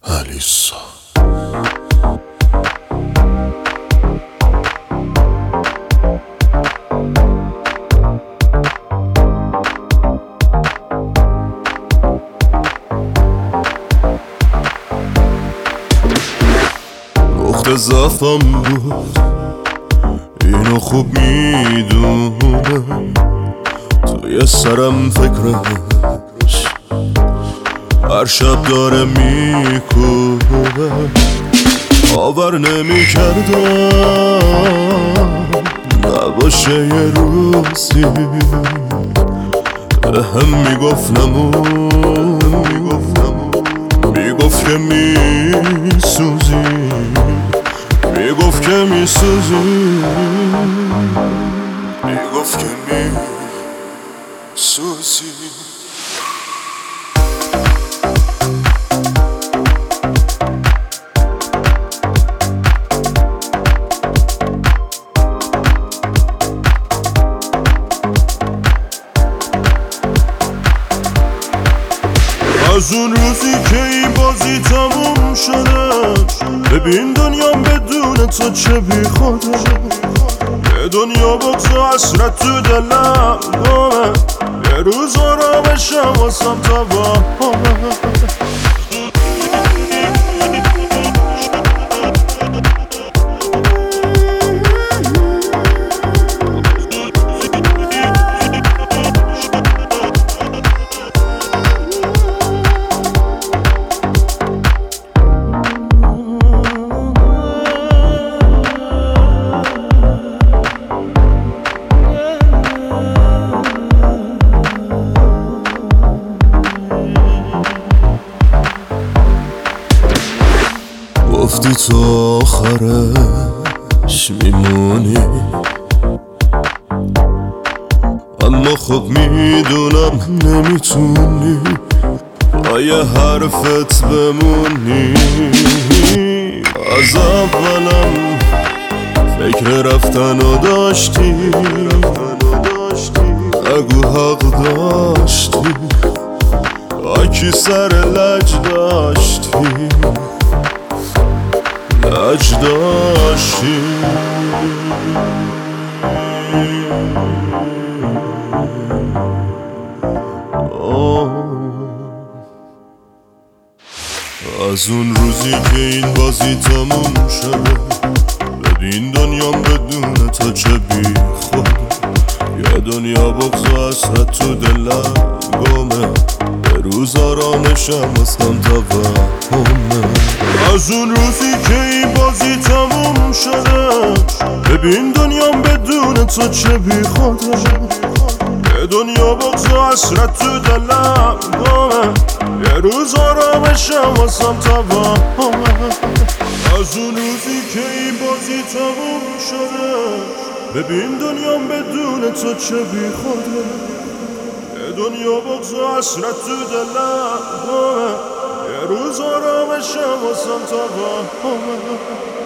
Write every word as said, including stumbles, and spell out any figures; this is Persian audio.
Alisa. نقطه ضعفم بود، اینو خوب میدونم. توی سرم فکرش هر شب داره میکوبه. باور نمیکردم نباشه یه روزی به هم میگفت نمون، میگفت که میسوزی، میگفت که میسوزی، میگفت که میسوزی. از اون روزی که این بازی تموم شده، ببین دنیام بدون تو چه بی خوده. یه دنیا بغض و حسرت تو دلم گمه، یه روز آرامشم واسم تباهمه. گفتی تو آخرش میمونی، اما خب میدونم نمیتونی با یه حرفت بمونی. از اولم فکر رفتن و داشتی، نگو حق داشتی، آکی سر لج داشتی، لج داشتی. از اون روزی که این بازی تموم شده، ببین دنیام بدون تو چه بی خوده. یه دنیا بغض و حسرت تو دلم گمه، یه روز آرامشم واسم توهمه. از اون روزی که این بازی تموم شده، ببین دنیام بدون تو چه بی خوده. یه دنیا بغض و حسرت تو دلم گمه، یه روز آرامشم واسم توهمه. از اون روزی که این بازی تموم شده، ببین دنیام بدون تو چه بی خوده. یه دنیا بغض و حسرت تو دلم گمه، یه روز آرامشم واسم توهمه.